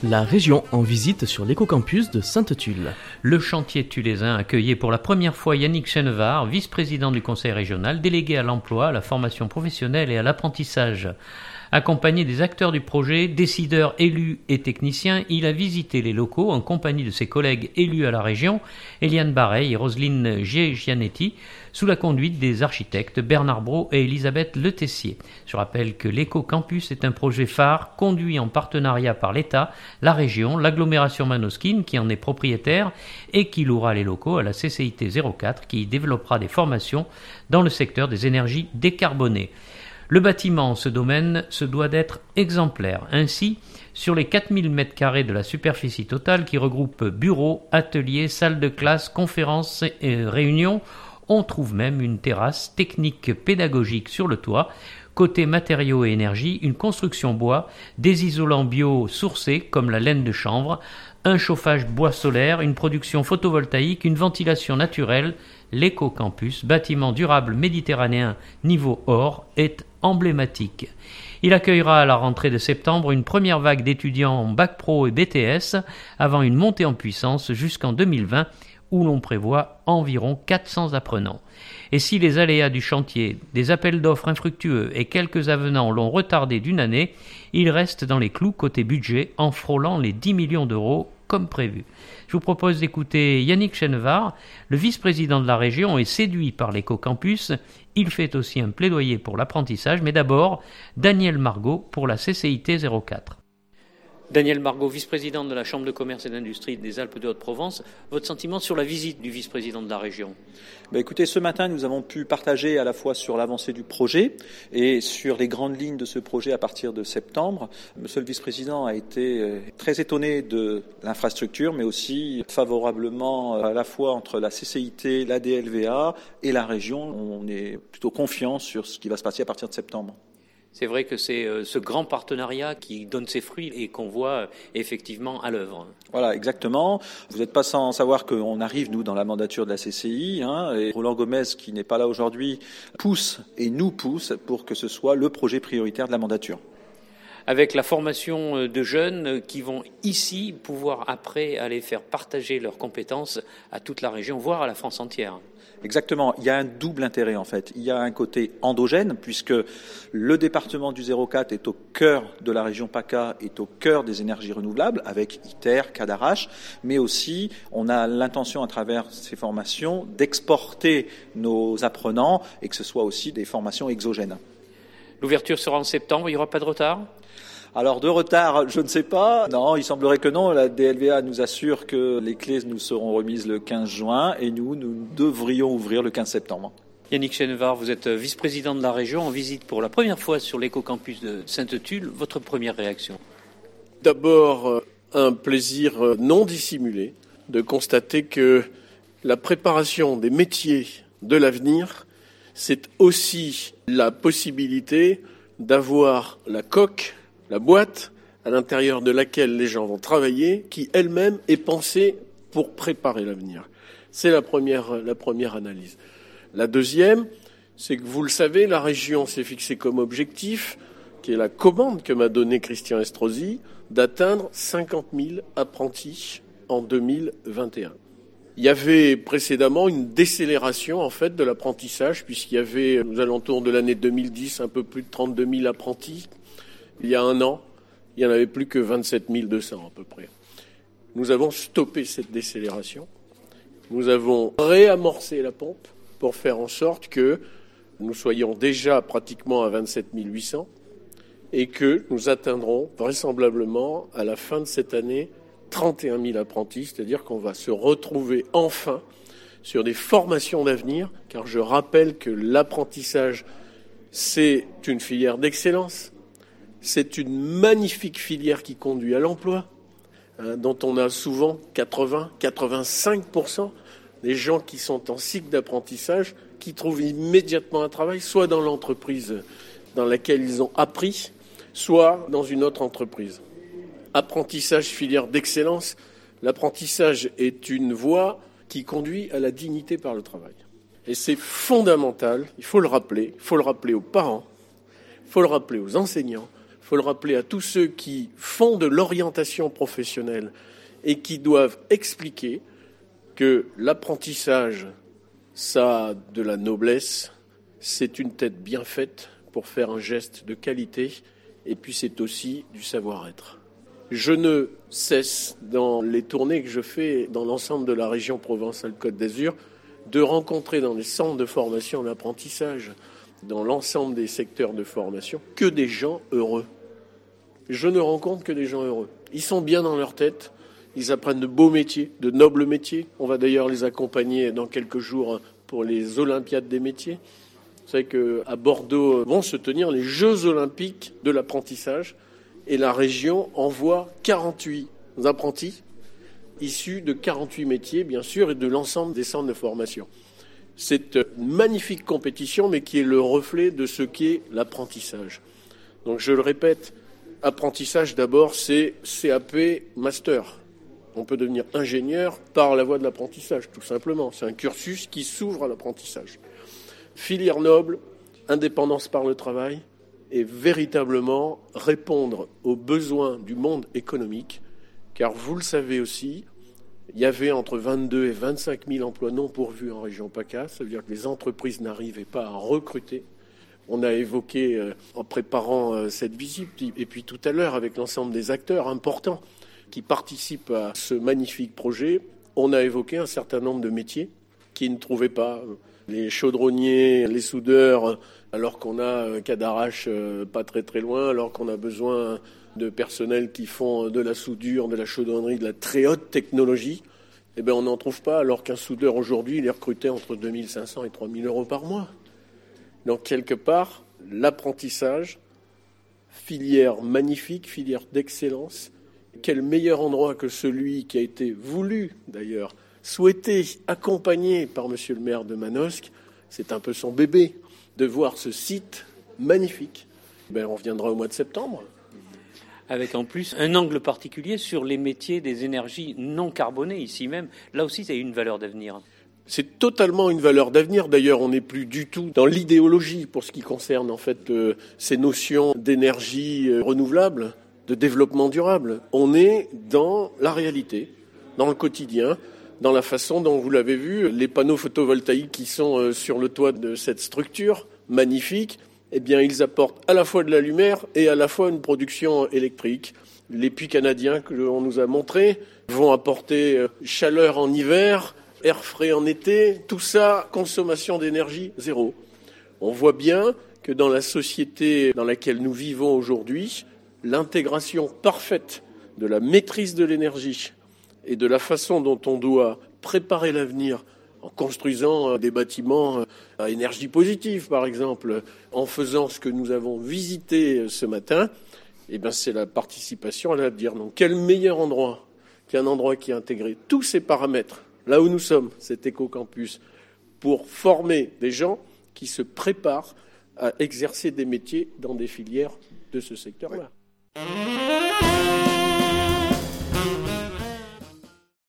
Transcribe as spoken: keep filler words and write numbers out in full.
La région en visite sur l'écocampus de Sainte-Tulle. Le chantier tulésin accueillait pour la première fois Yannick Chenevard, vice-président du conseil régional, délégué à l'emploi, à la formation professionnelle et à l'apprentissage. Accompagné des acteurs du projet, décideurs, élus et techniciens, il a visité les locaux en compagnie de ses collègues élus à la région, Eliane Bareil et Roselyne Gianetti, sous la conduite des architectes Bernard Brault et Elisabeth Le Tessier. Je rappelle que l'éco-campus est un projet phare conduit en partenariat par l'État, la région, l'agglomération manosquine qui en est propriétaire et qui louera les locaux à la C C I T zéro quatre qui y développera des formations dans le secteur des énergies décarbonées. Le bâtiment en ce domaine se doit d'être exemplaire. Ainsi, sur les quatre mille mètres carrés de la superficie totale qui regroupe bureaux, ateliers, salles de classe, conférences et réunions, on trouve même une terrasse technique pédagogique sur le toit. Côté matériaux et énergie, une construction bois, des isolants bio sourcés comme la laine de chanvre, un chauffage bois solaire, une production photovoltaïque, une ventilation naturelle. L'éco-campus, bâtiment durable méditerranéen niveau or, est emblématique. Il accueillera à la rentrée de septembre une première vague d'étudiants en bac pro et B T S avant une montée en puissance jusqu'en deux mille vingt où l'on prévoit environ quatre cents apprenants. Et si les aléas du chantier, des appels d'offres infructueux et quelques avenants l'ont retardé d'une année, il reste dans les clous côté budget en frôlant les dix millions d'euros comme prévu. Je vous propose d'écouter Yannick Chenevard, le vice-président de la région est séduit par l'éco-campus. Il fait aussi un plaidoyer pour l'apprentissage, mais d'abord, Daniel Margot pour la C C I T zéro quatre. Daniel Margot, vice-président de la Chambre de commerce et d'industrie des Alpes de Haute-Provence, votre sentiment sur la visite du vice-président de la région ? Ben écoutez, ce matin, nous avons pu partager à la fois sur l'avancée du projet et sur les grandes lignes de ce projet à partir de septembre. Monsieur le vice-président a été très étonné de l'infrastructure, mais aussi favorablement à la fois entre la C C I T, la D L V A et la région. On est plutôt confiant sur ce qui va se passer à partir de septembre. C'est vrai que c'est ce grand partenariat qui donne ses fruits et qu'on voit effectivement à l'œuvre. Voilà, exactement. Vous n'êtes pas sans savoir qu'on arrive, nous, dans la mandature de la C C I, hein, et Roland Gomez, qui n'est pas là aujourd'hui, pousse et nous pousse pour que ce soit le projet prioritaire de la mandature. Avec la formation de jeunes qui vont ici pouvoir après aller faire partager leurs compétences à toute la région, voire à la France entière. Exactement. Il y a un double intérêt, en fait. Il y a un côté endogène, puisque le département du zéro quatre est au cœur de la région PACA, est au cœur des énergies renouvelables, avec ITER, Cadarache, mais aussi, on a l'intention, à travers ces formations, d'exporter nos apprenants et que ce soit aussi des formations exogènes. L'ouverture sera en septembre, il n'y aura pas de retard ? Alors de retard, je ne sais pas. Non, il semblerait que non. La D L V A nous assure que les clés nous seront remises le quinze juin et nous, nous devrions ouvrir le quinze septembre. Yannick Chenevard, vous êtes vice-président de la région en visite pour la première fois sur l'éco-campus de Sainte-Tulle. Votre première réaction ? D'abord, un plaisir non dissimulé de constater que la préparation des métiers de l'avenir, c'est aussi la possibilité d'avoir la coque, la boîte à l'intérieur de laquelle les gens vont travailler, qui elle-même est pensée pour préparer l'avenir. C'est la première, la première analyse. La deuxième, c'est que vous le savez, la région s'est fixée comme objectif, qui est la commande que m'a donnée Christian Estrosi, d'atteindre cinquante mille apprentis en deux mille vingt et un. Il y avait précédemment une décélération en fait de l'apprentissage, puisqu'il y avait aux alentours de l'année deux mille dix un peu plus de trente-deux mille apprentis. Il y a un an, il n'y en avait plus que vingt-sept mille deux cents à peu près. Nous avons stoppé cette décélération. Nous avons réamorcé la pompe pour faire en sorte que nous soyons déjà pratiquement à vingt-sept mille huit cents et que nous atteindrons vraisemblablement à la fin de cette année trente et un mille apprentis, c'est-à-dire qu'on va se retrouver enfin sur des formations d'avenir, car je rappelle que l'apprentissage, c'est une filière d'excellence. C'est une magnifique filière qui conduit à l'emploi, hein, dont on a souvent quatre-vingts à quatre-vingt-cinq pour cent des gens qui sont en cycle d'apprentissage qui trouvent immédiatement un travail, soit dans l'entreprise dans laquelle ils ont appris, soit dans une autre entreprise. Apprentissage, filière d'excellence, l'apprentissage est une voie qui conduit à la dignité par le travail. Et c'est fondamental, il faut le rappeler, il faut le rappeler aux parents, il faut le rappeler aux enseignants, il faut le rappeler à tous ceux qui font de l'orientation professionnelle et qui doivent expliquer que l'apprentissage, ça a de la noblesse, c'est une tête bien faite pour faire un geste de qualité, et puis c'est aussi du savoir-être. Je ne cesse, dans les tournées que je fais dans l'ensemble de la région Provence-Alpes-Côte d'Azur, de rencontrer dans les centres de formation d'apprentissage, dans l'ensemble des secteurs de formation, que des gens heureux. Je ne rencontre que des gens heureux. Ils sont bien dans leur tête, ils apprennent de beaux métiers, de nobles métiers. On va d'ailleurs les accompagner dans quelques jours pour les Olympiades des métiers. Vous savez qu'à Bordeaux vont se tenir les Jeux olympiques de l'apprentissage et la région envoie quarante-huit apprentis issus de quarante-huit métiers, bien sûr, et de l'ensemble des centres de formation. C'est une magnifique compétition, mais qui est le reflet de ce qu'est l'apprentissage. Donc je le répète, apprentissage d'abord, c'est C A P master. On peut devenir ingénieur par la voie de l'apprentissage, tout simplement. C'est un cursus qui s'ouvre à l'apprentissage. Filière noble, indépendance par le travail, et véritablement répondre aux besoins du monde économique, car vous le savez aussi, il y avait entre vingt-deux et vingt-cinq mille emplois non pourvus en région PACA, ça veut dire que les entreprises n'arrivaient pas à recruter. On a évoqué, euh, en préparant euh, cette visite, et puis tout à l'heure avec l'ensemble des acteurs importants qui participent à ce magnifique projet, on a évoqué un certain nombre de métiers qui ne trouvaient pas. Les chaudronniers, les soudeurs, alors qu'on a Cadarache pas très très loin, alors qu'on a besoin de personnel qui font de la soudure, de la chaudronnerie, de la très haute technologie, eh bien on n'en trouve pas, alors qu'un soudeur aujourd'hui, il est recruté entre deux mille cinq cents et trois mille euros par mois. Donc quelque part, l'apprentissage, filière magnifique, filière d'excellence, quel meilleur endroit que celui qui a été voulu d'ailleurs, souhaité, accompagné par monsieur le maire de Manosque, c'est un peu son bébé, de voir ce site magnifique. Ben, on reviendra au mois de septembre. Avec en plus un angle particulier sur les métiers des énergies non carbonées, ici même. Là aussi, c'est une valeur d'avenir. C'est totalement une valeur d'avenir. D'ailleurs, on n'est plus du tout dans l'idéologie pour ce qui concerne en fait euh, ces notions d'énergie euh, renouvelable, de développement durable. On est dans la réalité, dans le quotidien, dans la façon dont vous l'avez vu, les panneaux photovoltaïques qui sont sur le toit de cette structure magnifique, eh bien, ils apportent à la fois de la lumière et à la fois une production électrique. Les puits canadiens que l'on nous a montrés vont apporter chaleur en hiver, air frais en été, tout ça, consommation d'énergie zéro. On voit bien que dans la société dans laquelle nous vivons aujourd'hui, l'intégration parfaite de la maîtrise de l'énergie et de la façon dont on doit préparer l'avenir en construisant des bâtiments à énergie positive, par exemple, en faisant ce que nous avons visité ce matin, eh bien, c'est la participation à l'avenir. Donc, quel meilleur endroit qu'un endroit qui a intégré tous ces paramètres, là où nous sommes, cet éco-campus, pour former des gens qui se préparent à exercer des métiers dans des filières de ce secteur-là.